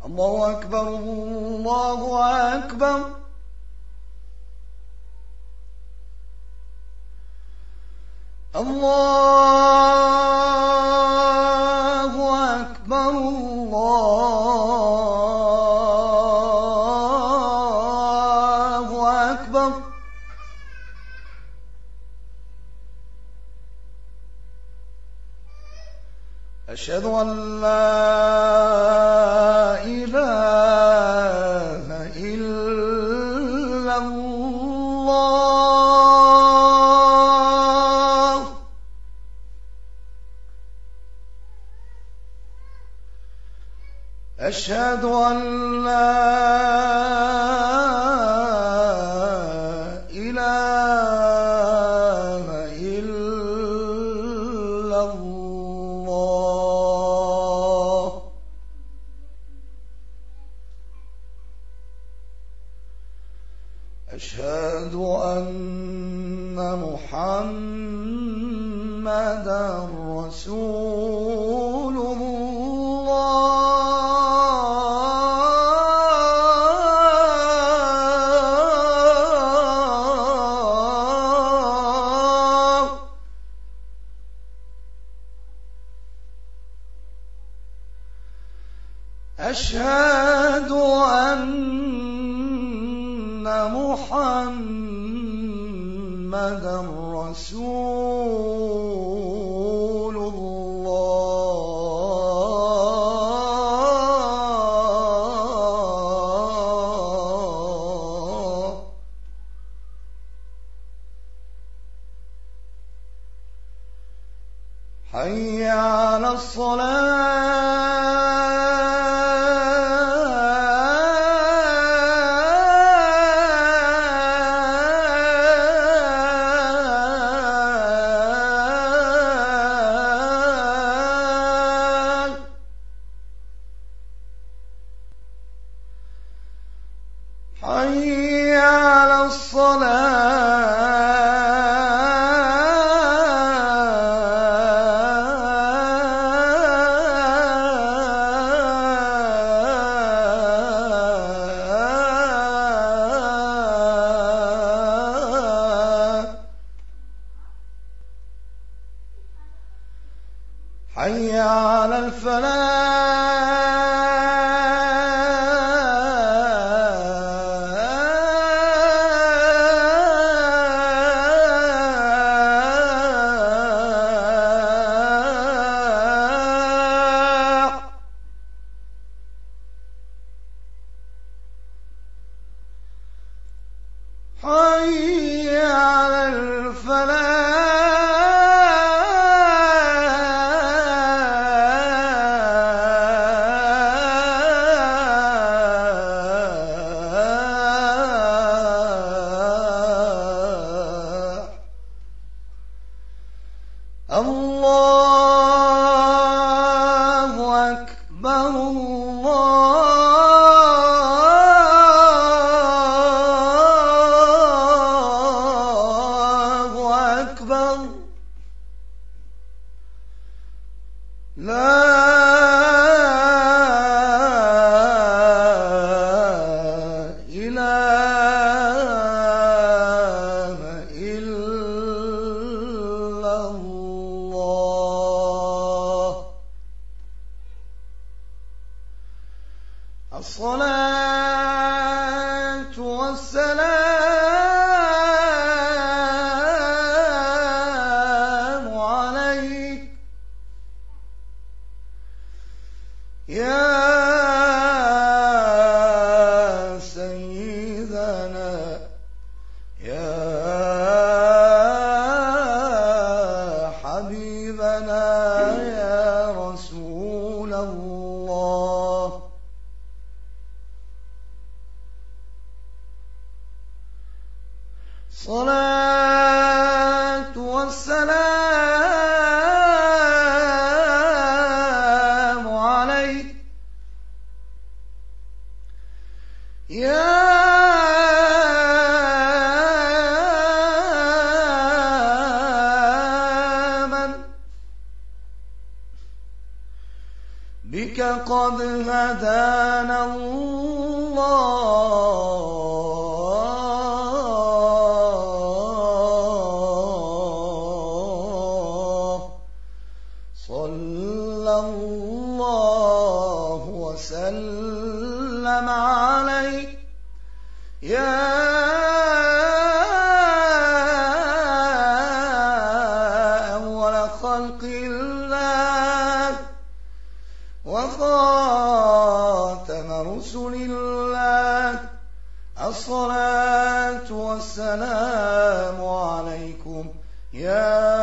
الله أكبر الله أكبر. الله أكبر الله أكبر. أشهد أن لا إله إلا الله. أشهد أن لا إله إلا الله. أشهد أن محمدًا رسول الله. أشهد أن محمدًا رسول الله. حي على الصلاة. حي على الصلاة. حي على الفلاح. حي على الفلاح. الله أكبر الله أكبر. لا إله إلا الله. الصلاة والسلام عليك يا سيدنا يا حبيبنا يا رسول الله. الصلاة والسلام عليك يا من بك قد لقد هدانا الله صلى الله وسلم عليك يا أول خلق الله وخاتم رسل الله. الصلاة والسلام عليكم يا